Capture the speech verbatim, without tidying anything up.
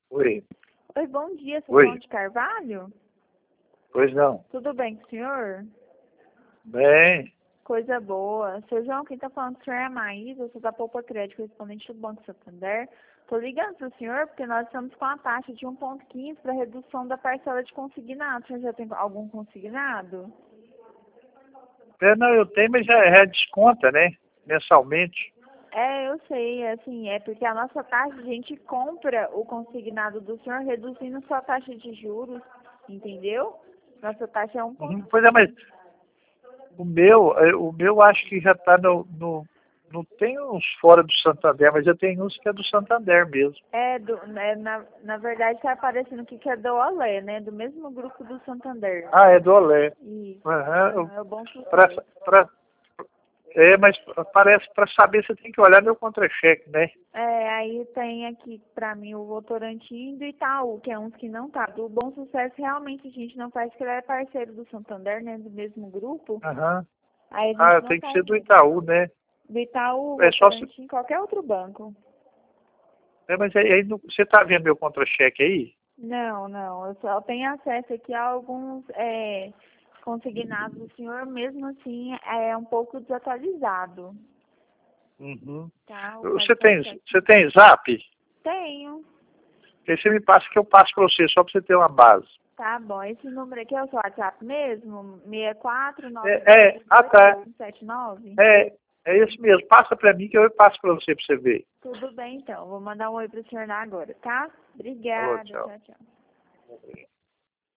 Oi. Oi, bom dia, sou Oi. João de Carvalho? Pois não. Tudo bem com o senhor? Bem, Coisa boa. Seu João, quem está falando com o senhor é a Maísa, eu sou da Poupa Crédito, correspondente do Banco Santander. Estou ligando para o senhor porque nós estamos com a taxa de um vírgula quinze para redução da parcela de consignado. O senhor já tem algum consignado? é, não, eu tenho, mas já, já desconta, né? Mensalmente. É, eu sei, assim, é porque a nossa taxa, a gente compra o consignado do senhor reduzindo sua taxa de juros, entendeu? Nossa taxa é um Uhum. ponto. Pois é, mas o meu, eh, o meu acho que já está no, no. Não tem uns fora do Santander, mas eu tenho uns que é do Santander mesmo. É, do, é na, na verdade está aparecendo aqui que é do Olé, né? Do mesmo grupo do Santander. Ah, é do Olé. Isso. Aham. É o Bom Pra, Sucesso. pra, é, mas parece, para saber você tem que olhar meu contra-cheque, né? É, aí tem aqui pra mim o Votorantim e do Itaú, que é uns que não tá. Do Bom Sucesso realmente a gente não faz, porque ele é parceiro do Santander, né? Do mesmo grupo. Aham. Aí a gente Ah, não tem que faz ser do ele. Itaú, né? Do Itaú, É só se. Votorantim, qualquer outro banco. É, mas aí, aí não- você está vendo meu contra-cheque aí? Não, não. Eu só tenho acesso aqui a alguns é, consignados do senhor, mesmo assim é um pouco desatualizado. Uhum. Tá? O Você código tem, postal você aqui. tem Zap? Tenho. Aí você me passa que eu passo para você, só para você ter uma base. Tá bom. Esse número aqui é o seu WhatsApp mesmo? seis quatro nove É, é, ah tá. oito sete nove? É, é isso mesmo. Passa para mim que eu passo para você, para você ver. Tudo bem, então. Vou mandar um oi pro senhor lá agora, tá? Falou, Obrigada. tchau. Tchau, tchau.